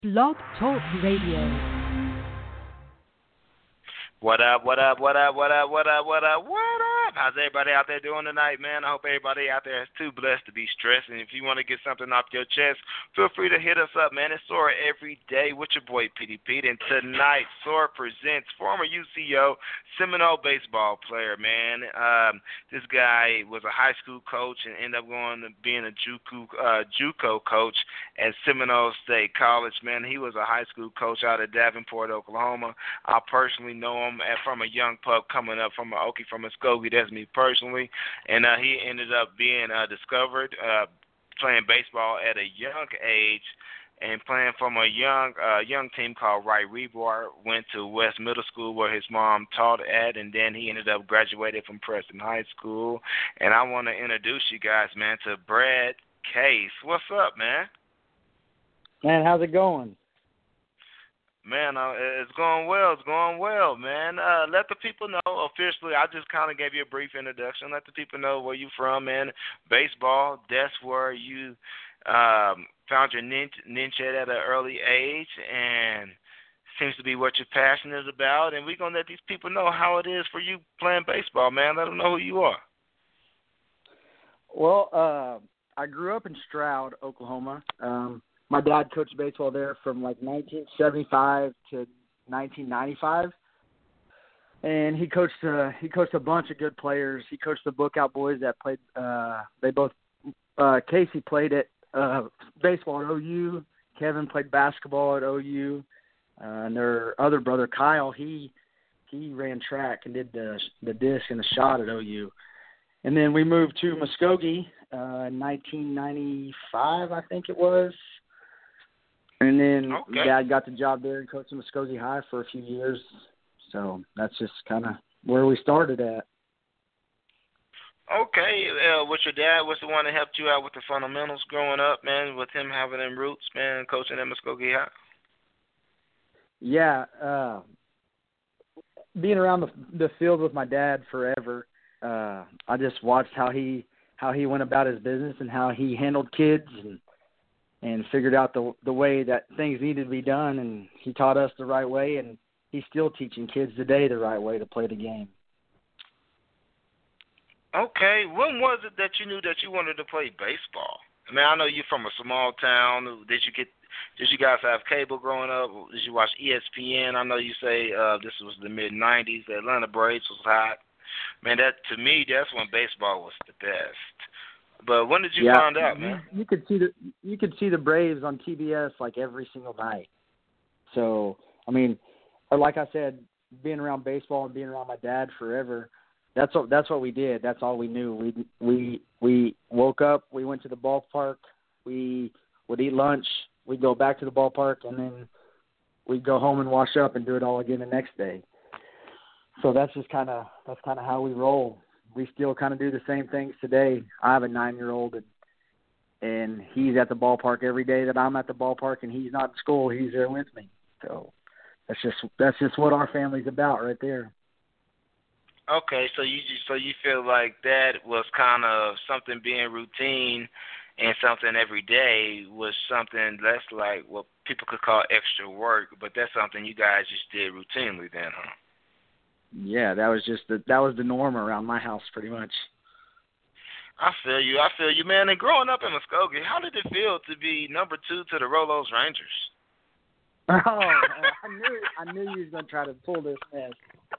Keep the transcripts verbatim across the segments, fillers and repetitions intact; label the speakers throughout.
Speaker 1: Blog Talk Radio.
Speaker 2: What up, what up, what up, what up, what up, what up, what up? How's everybody out there doing tonight, man? I hope everybody out there is too blessed to be stressed. And if you want to get something off your chest, feel free to hit us up, man. It's Sora every day with your boy, P D Pete. And tonight, Sora presents former U C O Seminole baseball player, man. Um, this guy was a high school coach and ended up going to being a JUCO, uh, JUCO coach at Seminole State College, man. He was a high school coach out of Davenport, Oklahoma. I personally know him from a young pup coming up from a Okie from Muskogee. That's me personally. And uh, he ended up being uh, discovered uh, playing baseball at a young age and playing from a young uh, young team called Wright Rebar. Went to West Middle School where his mom taught at, and then he ended up graduated from Preston High School. And I want to introduce you guys, man, to Brad Case. What's up, man?
Speaker 3: Man, how's it going?
Speaker 2: Man, uh, it's going well. It's going well, man. Uh, let the people know officially. I just kind of gave you a brief introduction. Let the people know where you from, man. Baseball, that's where you um, found your ninja, ninja at an early age, and seems to be what you're passionate about. And we're going to let these people know how it is for you playing baseball, man. Let them know who you are.
Speaker 3: Well, uh, I grew up in Stroud, Oklahoma. Um My dad coached baseball there from like nineteen seventy-five to nineteen ninety-five, and he coached uh, he coached a bunch of good players. He coached the Bookout boys that played. Uh, they both uh, Casey played at uh, baseball at O U. Kevin played basketball at O U, uh, and their other brother Kyle he he ran track and did the the disc and the shot at O U. And then we moved to Muskogee uh, in nineteen ninety-five, I think it was. And then
Speaker 2: okay.
Speaker 3: Dad got the job there and coached Muskogee High for a few years. So that's just kind of where we started at.
Speaker 2: Okay. Uh, with your dad was the one that helped you out with the fundamentals growing up, man, with him having them roots, man, coaching at Muskogee High?
Speaker 3: Yeah. Uh, being around the, the field with my dad forever, uh, I just watched how he how he went about his business and how he handled kids and and figured out the the way that things needed to be done, and he taught us the right way, and he's still teaching kids today the right way to play the game.
Speaker 2: Okay. When was it that you knew that you wanted to play baseball? I mean, I know you're from a small town. Did you get did you guys have cable growing up? Did you watch E S P N? I know you say uh, this was the mid nineties. The Atlanta Braves was hot. Man, that to me, that's when baseball was the best. But when did you
Speaker 3: yeah,
Speaker 2: find out, man?
Speaker 3: You, you could see the you could see the Braves on T B S like every single night. So I mean, or like I said, being around baseball and being around my dad forever, that's what that's what we did. That's all we knew. We we we woke up, we went to the ballpark, we would eat lunch, we'd go back to the ballpark, and then we'd go home and wash up and do it all again the next day. So that's just kind of that's kind of how we roll. We still kind of do the same things today. I have a nine-year-old, and, and he's at the ballpark every day that I'm at the ballpark, and he's not in school. He's there with me. So that's just that's just what our family's about right there.
Speaker 2: Okay, so you so you feel like that was kind of something being routine and something every day was something less like what people could call extra work, but that's something you guys just did routinely then, huh?
Speaker 3: Yeah, that was just the that was the norm around my house, pretty much.
Speaker 2: I feel you. I feel you, man. And growing up in Muskogee, how did it feel to be number two to the Rolos Rangers?
Speaker 3: Oh, I knew I knew you was gonna try to pull this mess.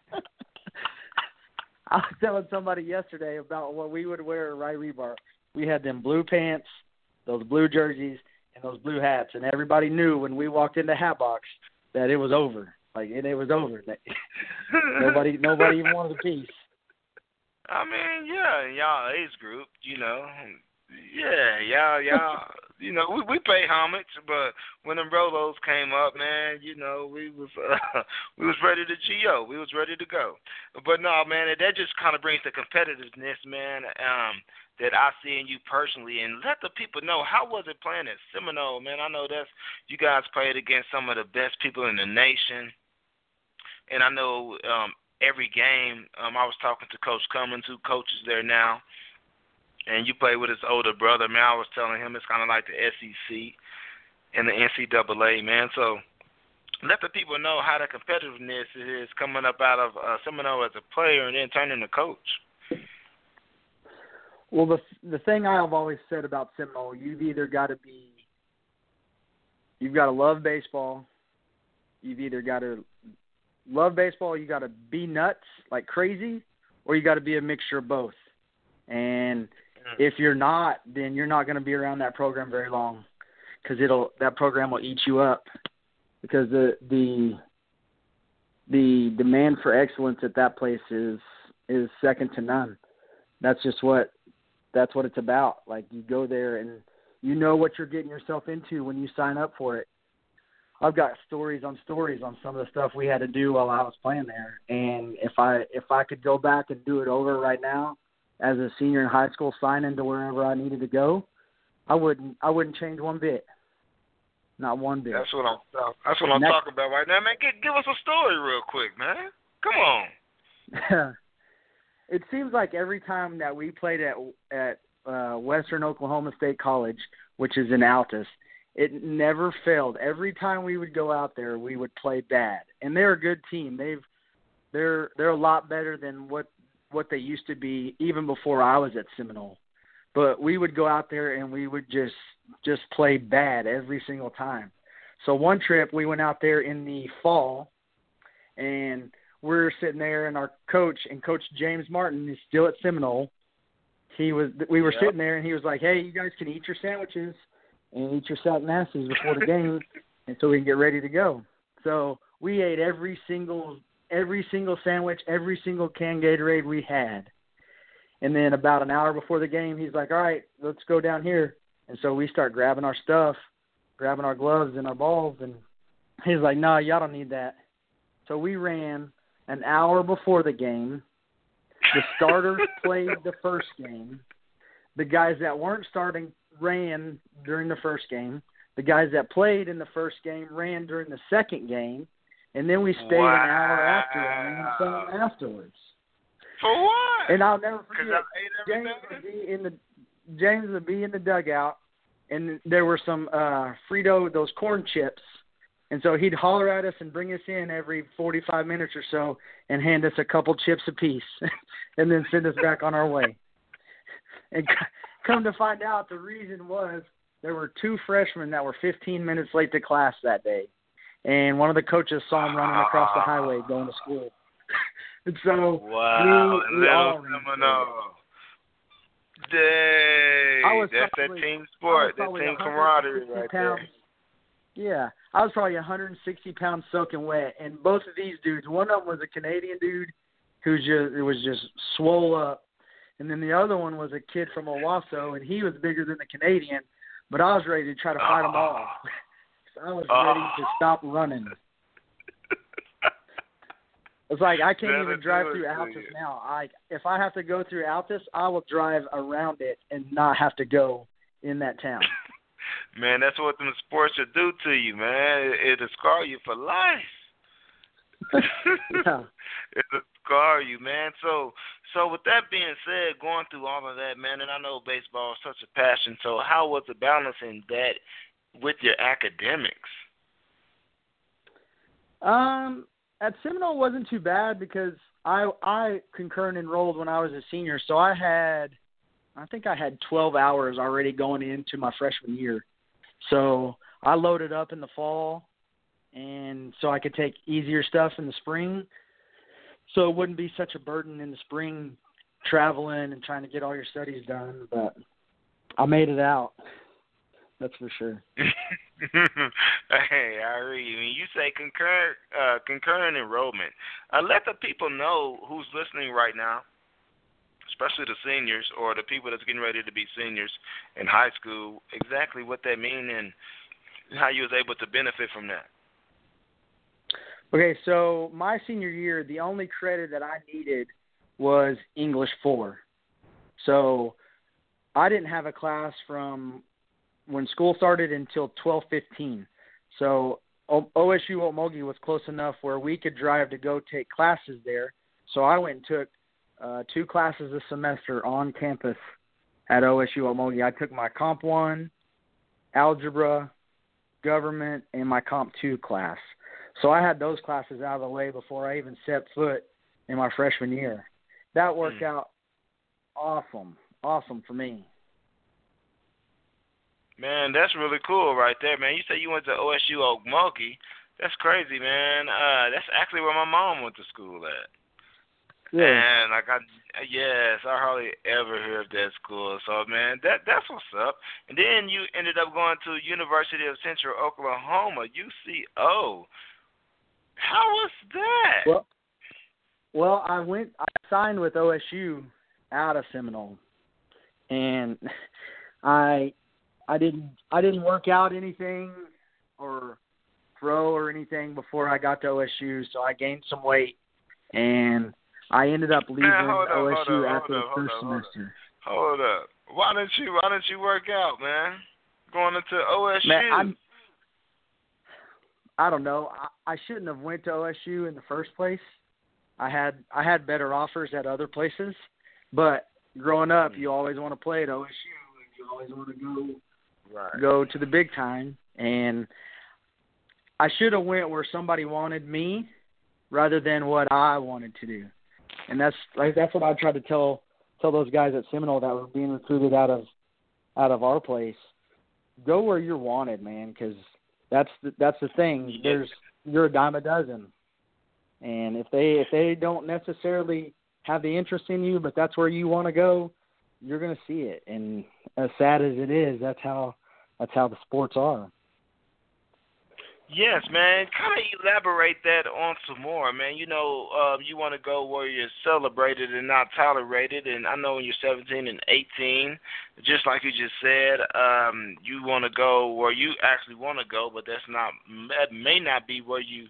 Speaker 3: I was telling somebody yesterday about what we would wear at Wright Rebar. We had them blue pants, those blue jerseys, and those blue hats, and everybody knew when we walked into Hat Box that it was over. Like it, it was over. nobody, nobody even wanted a piece.
Speaker 2: I mean, yeah, y'all age group, you know, yeah, y'all, y'all, you know, we we pay homage, but when them Rolos came up, man, you know, we was uh, we was ready to G O, we was ready to go. But no, man, that just kind of brings the competitiveness, man, um, that I see in you personally, and let the people know how was it playing at Seminole, man. I know that's you guys played against some of the best people in the nation. And I know um, every game, um, I was talking to Coach Cummins, who coaches there now, and you play with his older brother. Man, I was telling him it's kind of like the S E C. in the N C double A, man. So let the people know how the competitiveness is coming up out of uh, Seminole as a player and then turning to coach.
Speaker 3: Well, the the thing I've always said about Seminole, you've either got to be, you've got to love baseball, you've either got to love baseball, you got to be nuts like crazy, or you got to be a mixture of both. And if you're not, then you're not going to be around that program very long, because it'll that program will eat you up, because the the the demand for excellence at that place is is second to none. That's just what that's what it's about. Like, you go there and you know what you're getting yourself into when you sign up for it. I've got stories on stories on some of the stuff we had to do while I was playing there. And if I if I could go back and do it over right now as a senior in high school, sign into wherever I needed to go, I wouldn't I wouldn't change one bit. Not one bit.
Speaker 2: That's what I'm that's what I'm
Speaker 3: Next,
Speaker 2: talking about right now, man. Give, give us a story real quick, man. Come on.
Speaker 3: It seems like every time that we played at at uh, Western Oklahoma State College, which is in Altus, it never failed. Every time we would go out there, we would play bad, and they're a good team. They've they're they're a lot better than what what they used to be even before I was at Seminole. But we would go out there and we would just just play bad every single time. So one trip we went out there in the fall, and we're sitting there, and our coach and Coach James Martin is still at Seminole. He was we were yep. sitting there, and he was like, "Hey, you guys can eat your sandwiches and eat your salad nasties before the game, and so we can get ready to go." So we ate every single every single sandwich, every single canned Gatorade we had. And then about an hour before the game, he's like, "All right, let's go down here." And so we start grabbing our stuff, grabbing our gloves and our balls, and he's like, "No, y'all don't need that." So we ran an hour before the game. The starters played the first game. The guys that weren't starting ran during the first game. The guys that played in the first game ran during the second game. And then we stayed wow. an hour after and ran some afterwards.
Speaker 2: For what?
Speaker 3: And I'll never forget, James would be in the James would be in the dugout, and there were some uh, Frito, those corn chips. And so he'd holler at us and bring us in every forty-five minutes or so and hand us a couple chips apiece and then send us back on our way. And come to find out, the reason was there were two freshmen that were fifteen minutes late to class that day. And one of the coaches saw him running across the highway going to school. And so
Speaker 2: wow,
Speaker 3: we, we all
Speaker 2: Dang, that's
Speaker 3: probably,
Speaker 2: that team sport, that team camaraderie right
Speaker 3: pounds,
Speaker 2: there.
Speaker 3: Yeah, I was probably one hundred sixty pounds soaking wet, and both of these dudes, one of them was a Canadian dude who just it was just swole up, and then the other one was a kid from Owasso, and he was bigger than the Canadian, but I was ready to try to fight oh. them all. So I was oh. ready to stop running. It's like I can't
Speaker 2: Never
Speaker 3: even drive
Speaker 2: do
Speaker 3: through
Speaker 2: it,
Speaker 3: Altus now. I if I have to go through Altus, I will drive around it and not have to go in that town.
Speaker 2: Man, that's what them sports should do to you, man. It'll scar you for life.
Speaker 3: Yeah.
Speaker 2: It'll scar you, man. So, so with that being said, going through all of that, man, and I know baseball is such a passion. So, how was the balancing that with your academics?
Speaker 3: Um, at Seminole wasn't too bad because I I concurrent enrolled when I was a senior, so I had. I think I had twelve hours already going into my freshman year. So I loaded up in the fall, and so I could take easier stuff in the spring. So it wouldn't be such a burden in the spring traveling and trying to get all your studies done. But I made it out. That's for sure.
Speaker 2: Hey, I read you. When you say concurrent, uh, concurrent enrollment, uh, let the people know who's listening right now, especially the seniors or the people that's getting ready to be seniors in high school, exactly what that means and how you was able to benefit from that.
Speaker 3: Okay, so my senior year, the only credit that I needed was English four. So I didn't have a class from when school started until twelve fifteen. So O S U Okmulgee was close enough where we could drive to go take classes there. So I went and took Uh, two classes a semester on campus at O S U Okmulgee. I took my Comp one, Algebra, government, and my Comp two class. So I had those classes out of the way before I even set foot in my freshman year. That worked mm. out awesome, awesome for me.
Speaker 2: Man, that's really cool right there, man. You said you went to O S U Okmulgee. That's crazy, man. Uh, that's actually where my mom went to school at. Yeah. And like I, yes, I hardly ever hear of that school. So man, that that's what's up. And then you ended up going to University of Central Oklahoma, U C O. How was that?
Speaker 3: Well, well, I went. I signed with O S U out of Seminole, and I, I didn't, I didn't work out anything or throw or anything before I got to O S U. So I gained some weight, and I ended up leaving
Speaker 2: man, hold up,
Speaker 3: O S U
Speaker 2: hold up,
Speaker 3: after
Speaker 2: hold
Speaker 3: the
Speaker 2: up,
Speaker 3: first
Speaker 2: hold up,
Speaker 3: semester.
Speaker 2: Hold up. Why didn't you? Why didn't you work out, man? Going into O S U.
Speaker 3: Man, I'm, I don't know. I, I shouldn't have went to O S U in the first place. I had I had better offers at other places, but growing up, you always want to play at O S U, and you always want to go
Speaker 2: right.
Speaker 3: go to the big time. And I should have went where somebody wanted me rather than what I wanted to do. And that's like that's what I tried to tell tell those guys at Seminole that were being recruited out of out of our place. Go where you're wanted, man, because that's the, that's the thing. There's you're a dime a dozen, and if they if they don't necessarily have the interest in you, but that's where you want to go, you're going to see it. And as sad as it is, that's how that's how the sports are.
Speaker 2: Yes, man. Kind of elaborate that on some more, man. You know, um, you want to go where you're celebrated and not tolerated. And I know when you're seventeen and eighteen, just like you just said, um, you want to go where you actually want to go, but that's not that may not be where you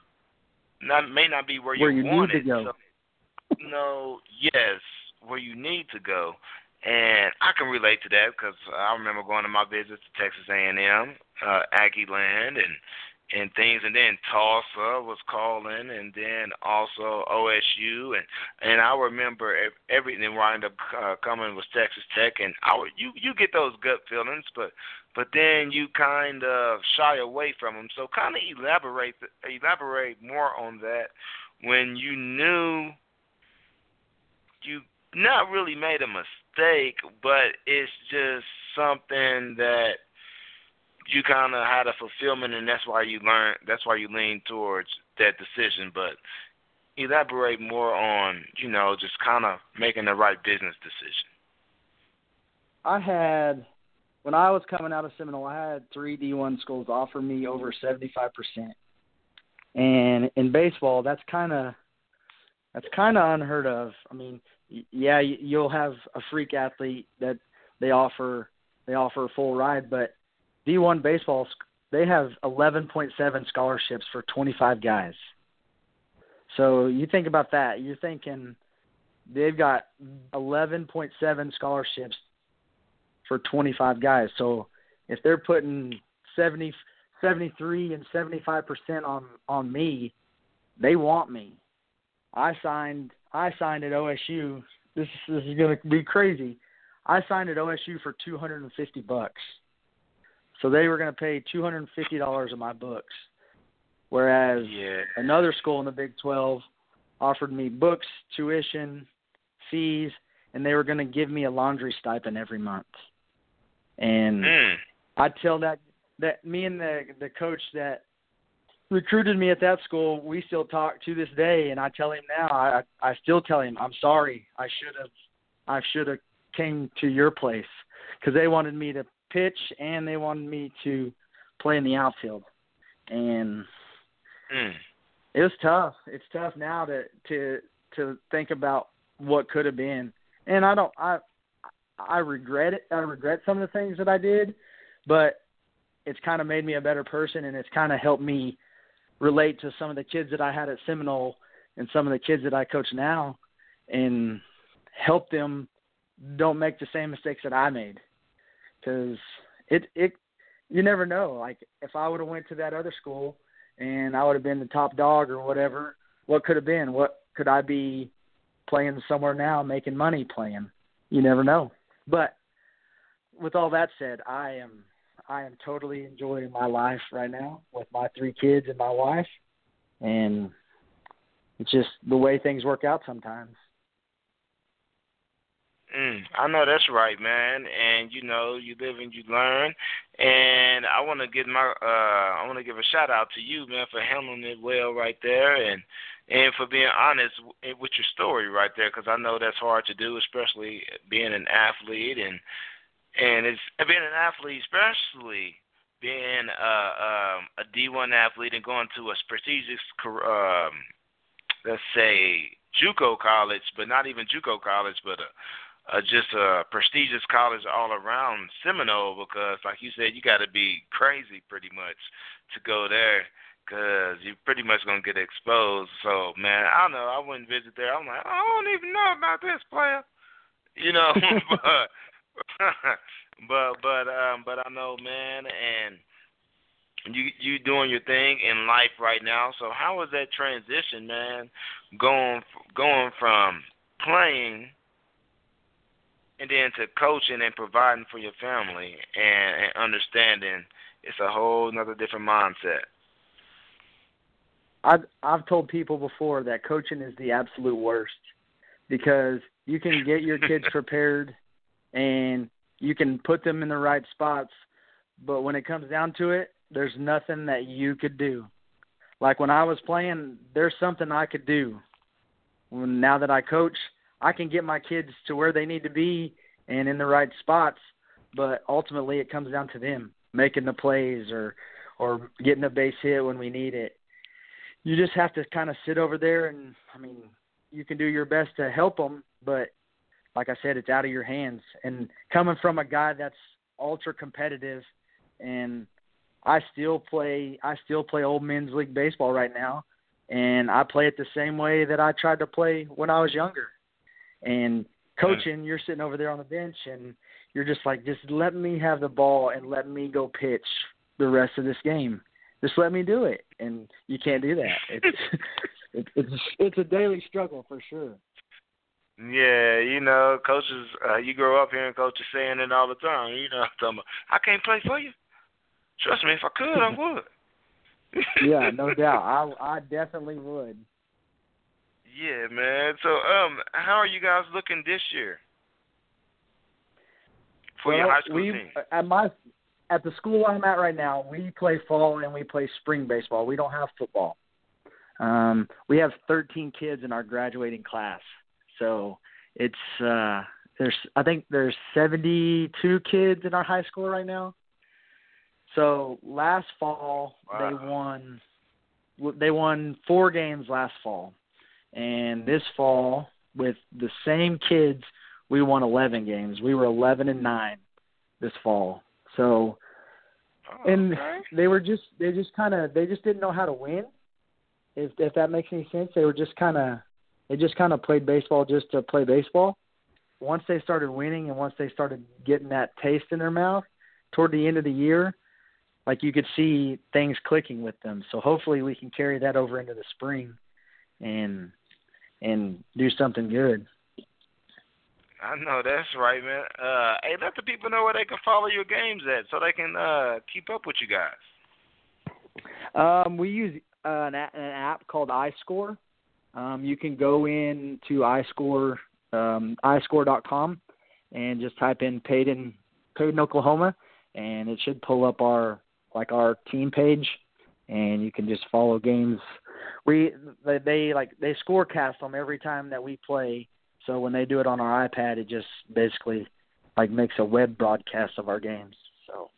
Speaker 2: not may not be where,
Speaker 3: where
Speaker 2: you,
Speaker 3: you
Speaker 2: want
Speaker 3: need
Speaker 2: it.
Speaker 3: to go.
Speaker 2: So, no, yes, where you need to go. And I can relate to that because I remember going to my visits to Texas A and M, uh, Aggie Land, and and things, and then Tulsa was calling, and then also O S U, and and I remember everything wound up uh, coming was Texas Tech, and I would, you you get those gut feelings, but but then you kind of shy away from them. So kind of elaborate elaborate more on that when you knew you not really made a mistake, but it's just something that you kind of had a fulfillment, and that's why you learn. That's why you lean towards that decision. But elaborate more on, you know, just kind of making the right business decision.
Speaker 3: I had, when I was coming out of Seminole, I had three D one schools offer me over seventy-five percent. And in baseball, that's kind of that's kind of unheard of. I mean, yeah, you'll have a freak athlete that they offer they offer a full ride, but D one baseball, they have eleven point seven scholarships for twenty-five guys. So you think about that. You're thinking they've got eleven point seven scholarships for twenty-five guys. So if they're putting seventy, seventy-three and seventy-five percent on, on me, they want me. I signed I signed at O S U. This, this is going to be crazy. I signed at O S U for two hundred fifty bucks. So they were going to pay two hundred fifty dollars of my books, whereas
Speaker 2: yeah.
Speaker 3: another school in the Big twelve offered me books, tuition, fees, and they were going to give me a laundry stipend every month. And
Speaker 2: mm.
Speaker 3: I tell that that me and the the coach that recruited me at that school, we still talk to this day, and I tell him now, I I still tell him, I'm sorry, I should have I should have came to your place, because they wanted me to pitch and they wanted me to play in the outfield, and
Speaker 2: mm.
Speaker 3: it was tough. It's tough now to to to think about what could have been, and I don't I I regret it. I regret some of the things that I did, but it's kind of made me a better person, and it's kind of helped me relate to some of the kids that I had at Seminole and some of the kids that I coach now, and help them don't make the same mistakes that I made. Because it, it, you never know. Like, if I would have went to that other school and I would have been the top dog or whatever, what could have been? What could I be playing somewhere now, making money playing? You never know. But with all that said, I am I am totally enjoying my life right now with my three kids and my wife, and it's just the way things work out sometimes.
Speaker 2: Mm, I know that's right, man. And you know, you live and you learn. And I want to give my, uh, I want to give a shout out to you, man, for handling it well right there, and and for being honest with your story right there, because I know that's hard to do, especially being an athlete, and and it's being an athlete, especially being uh, um, a D one athlete and going to a prestigious, um, let's say, JUCO college, but not even JUCO college, but a Uh, just a prestigious college all around Seminole, because, like you said, you got to be crazy pretty much to go there, because you're pretty much going to get exposed. So, man, I don't know. I wouldn't visit there. I'm like, I don't even know about this player, you know. but, but, but, um, but I know, man, and you you doing your thing in life right now. So, how was that transition, man, going going from playing and then to coaching and providing for your family, and, and understanding it's a whole nother different mindset?
Speaker 3: I've, I've told people before that coaching is the absolute worst, because you can get your kids prepared and you can put them in the right spots, but when it comes down to it, there's nothing that you could do. Like when I was playing, there's something I could do. When, now that I coach, I can get my kids to where they need to be and in the right spots, but ultimately it comes down to them making the plays or or getting a base hit when we need it. You just have to kind of sit over there, and, I mean, you can do your best to help them, but like I said, it's out of your hands. And coming from a guy that's ultra competitive, and I still play I still play old men's league baseball right now, and I play it the same way that I tried to play when I was younger. And coaching, you're sitting over there on the bench, and you're just like, just let me have the ball and let me go pitch the rest of this game. Just let me do it. And you can't do that. It's it's it's, it's a daily struggle for sure.
Speaker 2: Yeah, you know, coaches, uh, you grow up hearing coaches saying it all the time. You know, talking about, I can't play for you. Trust me, if I could, I would.
Speaker 3: Yeah, no doubt. I I definitely would.
Speaker 2: Yeah, man. So, um, how are you guys looking this year for
Speaker 3: well,
Speaker 2: your high school
Speaker 3: we,
Speaker 2: team?
Speaker 3: At my at the school I'm at right now, we play fall and we play spring baseball. We don't have football. Um, we have thirteen kids in our graduating class, so it's uh, there's I think there's seventy-two kids in our high school right now. So last fall wow. they won they won four games last fall. And this fall, with the same kids, we won eleven games. We were eleven and nine this fall. So,
Speaker 2: oh,
Speaker 3: and
Speaker 2: okay.
Speaker 3: they were just they just kind of they just didn't know how to win. If if that makes any sense, they were just kind of they just kind of played baseball just to play baseball. Once they started winning, and once they started getting that taste in their mouth, toward the end of the year, like you could see things clicking with them. So hopefully we can carry that over into the spring and and do something good.
Speaker 2: I know that's right, man. Uh, hey, let the people know where they can follow your games at, so they can uh, keep up with you guys.
Speaker 3: Um, we use uh, an, a- an app called iScore. Um, you can go in to iScore, um, i score dot com, and just type in Payton, Payton, Oklahoma, and it should pull up our like our team page, and you can just follow games. We they, they like they scorecast them every time that we play. So when they do it on our iPad, it just basically like makes a web broadcast of our games. So.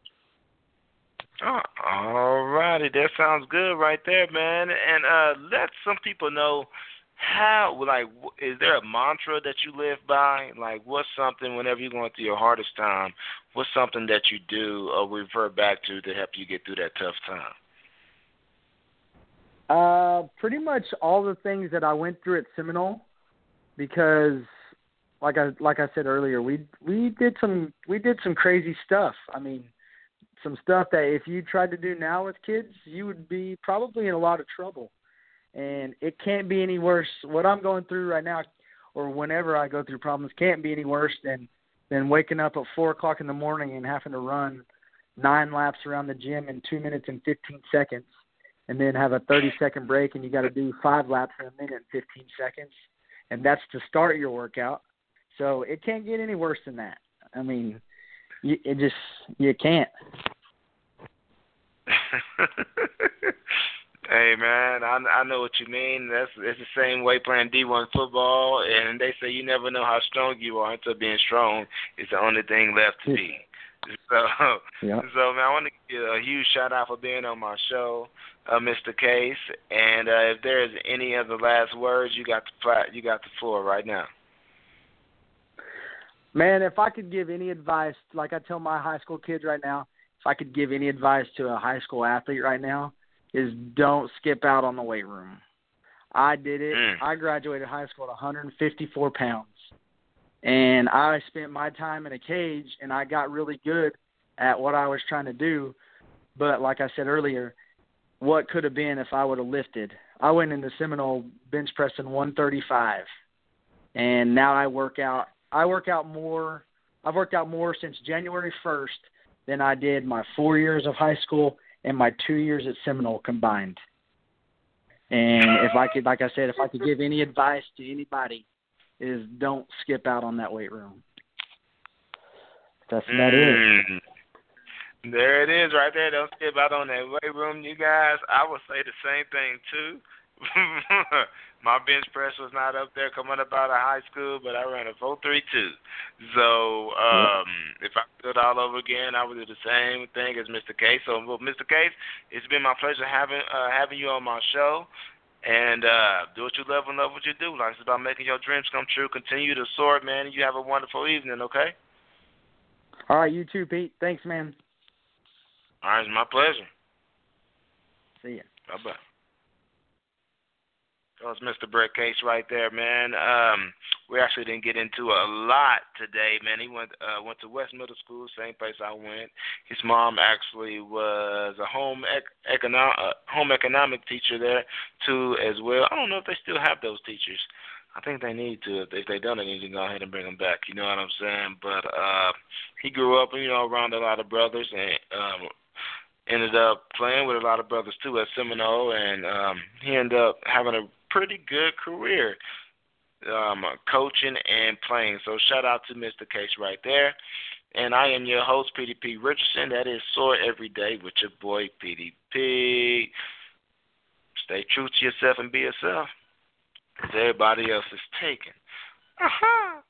Speaker 2: Oh, all righty, that sounds good right there, man. And uh, let some people know how. Like, is there a mantra that you live by? Like, what's something whenever you're going through your hardest time? What's something that you do or refer back to to help you get through that tough time?
Speaker 3: Uh, pretty much all the things that I went through at Seminole, because, like I like I said earlier, we we did some we did some crazy stuff. I mean, some stuff that if you tried to do now with kids, you would be probably in a lot of trouble. And it can't be any worse. What I'm going through right now, or whenever I go through problems, can't be any worse than than waking up at four o'clock in the morning and having to run, nine laps around the gym in two minutes and fifteen seconds, and then have a thirty-second break, and you got to do five laps in a minute and fifteen seconds, and that's to start your workout. So it can't get any worse than that. I mean, you, it just you can't.
Speaker 2: Hey man, I I know what you mean. That's it's the same way playing D one football, and they say you never know how strong you are until being strong is the only thing left to be. So,
Speaker 3: yeah.
Speaker 2: so man, I want to give you a huge shout out for being on my show, uh, Mister Case. And uh, if there's any other last words, you got the plat- you got the floor right now.
Speaker 3: Man, if I could give any advice, like I tell my high school kids right now, if I could give any advice to a high school athlete right now, is don't skip out on the weight room. I did it.
Speaker 2: Mm.
Speaker 3: I graduated high school at one hundred fifty-four pounds. And I spent my time in a cage, and I got really good at what I was trying to do. But like I said earlier, what could have been if I would have lifted? I went into Seminole bench pressing one thirty-five, and now I work out. I work out more. I've worked out more since January first than I did my four years of high school and my two years at Seminole combined. And if I could, like I said, if I could give any advice to anybody, is don't skip out on that weight room. That's about
Speaker 2: mm.
Speaker 3: it.
Speaker 2: There it is right there. Don't skip out on that weight room, you guys. I would say the same thing, too. My bench press was not up there coming up out of high school, but I ran a four three two. So um, yep. If I could do it all over again, I would do the same thing as Mister Case. So, well, Mister Case, it's been my pleasure having uh, having you on my show. And uh, do what you love and love what you do. Like it's about making your dreams come true. Continue to soar, man. And you have a wonderful evening, okay?
Speaker 3: All right, you too, Pete. Thanks, man.
Speaker 2: All right, it's my pleasure.
Speaker 3: See ya.
Speaker 2: Bye-bye. That was Mister Brett Case right there, man. Um, we actually didn't get into a lot today, man. He went uh, went to West Middle School, same place I went. His mom actually was a home ec- econo- uh, home economic teacher there too, as well. I don't know if they still have those teachers. I think they need to. If they don't, they need to go ahead and bring them back. You know what I'm saying? But uh, he grew up, you know, around a lot of brothers and. Um, Ended up playing with a lot of brothers, too, at Seminole, and um, he ended up having a pretty good career um, coaching and playing. So shout out to Mister Case right there. And I am your host, P D P Richardson. That is Soar Every Day with your boy, P D P. Stay true to yourself and be yourself, because everybody else is taken. Uh-huh.